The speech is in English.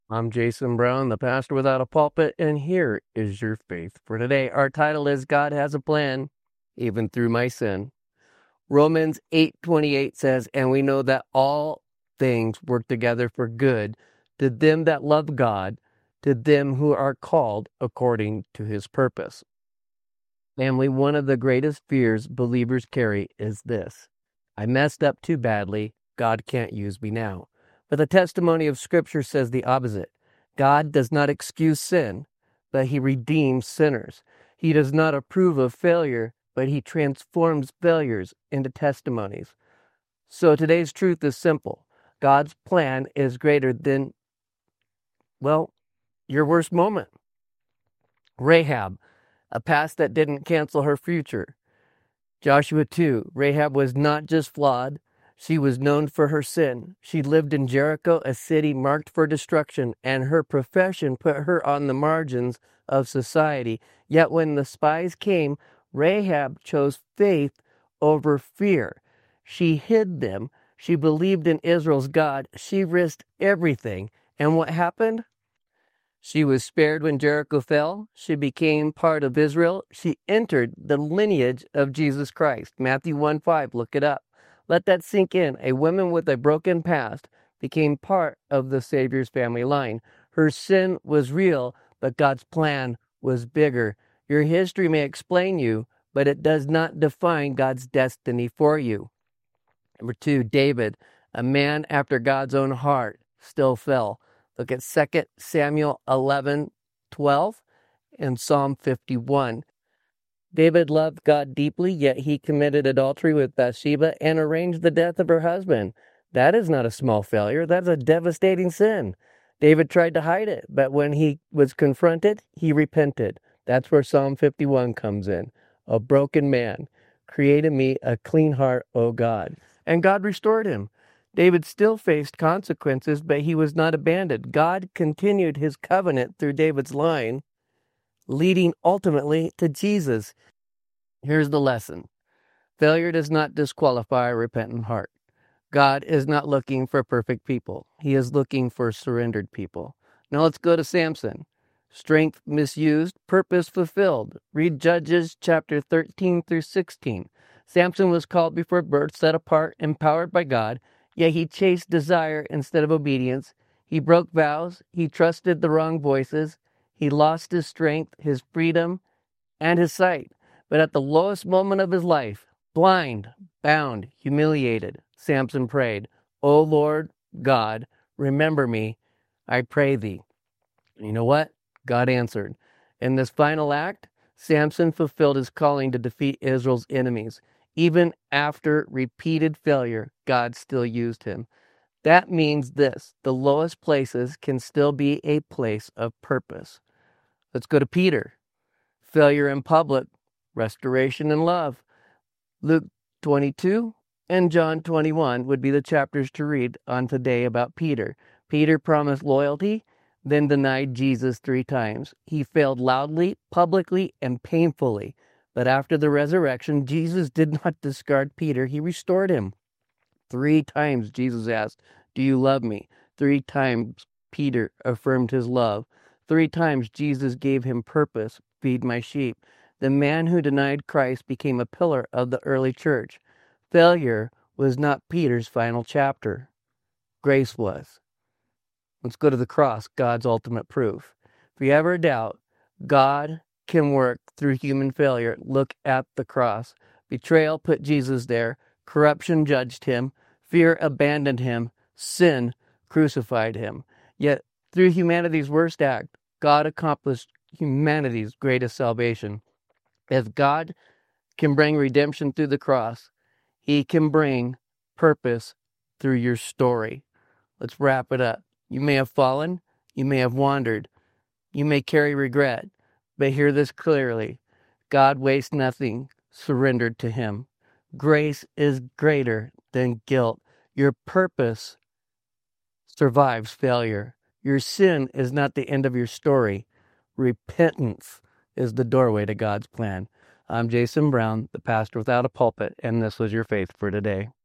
I'm Jason Brown, the pastor without a pulpit, and here is your faith for today. Our title is God Has a Plan, Even Through My Sin. Romans 8:28 says, and we know that all things work together for good to them that love God, to them who are called according to his purpose. Family, one of the greatest fears believers carry is this: I messed up too badly. God can't use me now. But the testimony of Scripture says the opposite. God does not excuse sin, but he redeems sinners. He does not approve of failure, but he transforms failures into testimonies. So today's truth is simple. God's plan is greater than, well, your worst moment. Rahab, a past that didn't cancel her future. Joshua 2, Rahab was not just flawed, she was known for her sin. She lived in Jericho, a city marked for destruction, and her profession put her on the margins of society. Yet when the spies came, Rahab chose faith over fear. She hid them. She believed in Israel's God. She risked everything. And what happened? She was spared when Jericho fell. She became part of Israel. She entered the lineage of Jesus Christ. Matthew 1:5, look it up. Let that sink in. A woman with a broken past became part of the Savior's family line. Her sin was real, but God's plan was bigger. Your history may explain you, but it does not define God's destiny for you. Number 2, David, a man after God's own heart, still fell. Look at 2 Samuel 11:12 and Psalm 51. David loved God deeply, yet he committed adultery with Bathsheba and arranged the death of her husband. That is not a small failure. That's a devastating sin. David tried to hide it, but when he was confronted, he repented. That's where Psalm 51 comes in. A broken man, create in me a clean heart, O God. And God restored him. David still faced consequences, but he was not abandoned. God continued his covenant through David's line, leading ultimately to Jesus. Here's the lesson. Failure does not disqualify a repentant heart. God is not looking for perfect people. He is looking for surrendered people. Now let's go to Samson. Strength misused, purpose fulfilled. Read Judges chapter 13 through 16. Samson was called before birth, set apart, empowered by God, yet he chased desire instead of obedience. He broke vows. He trusted the wrong voices. He lost his strength, his freedom, and his sight. But at the lowest moment of his life, blind, bound, humiliated, Samson prayed, O Lord God, remember me, I pray thee. And you know what? God answered. In this final act, Samson fulfilled his calling to defeat Israel's enemies. Even after repeated failure, God still used him. That means this: the lowest places can still be a place of purpose. Let's go to Peter. Failure in public, restoration in love. Luke 22 and John 21 would be the chapters to read on today about Peter. Peter promised loyalty, then denied Jesus 3 times. He failed loudly, publicly, and painfully. But after the resurrection, Jesus did not discard Peter. He restored him. 3 times Jesus asked, do you love me? 3 times Peter affirmed his love. 3 times Jesus gave him purpose, feed my sheep. The man who denied Christ became a pillar of the early church. Failure was not Peter's final chapter. Grace was. Let's go to the cross, God's ultimate proof. If you ever doubt God can work through human failure, look at the cross. Betrayal put Jesus there. Corruption judged him. Fear abandoned him. Sin crucified him. Yet, through humanity's worst act, God accomplished humanity's greatest salvation. If God can bring redemption through the cross, he can bring purpose through your story. Let's wrap it up. You may have fallen. You may have wandered. You may carry regret. But hear this clearly. God wastes nothing surrendered to him. Grace is greater than guilt. Your purpose survives failure. Your sin is not the end of your story. Repentance is the doorway to God's plan. I'm Jason Brown, the pastor without a pulpit, and this was your faith for today.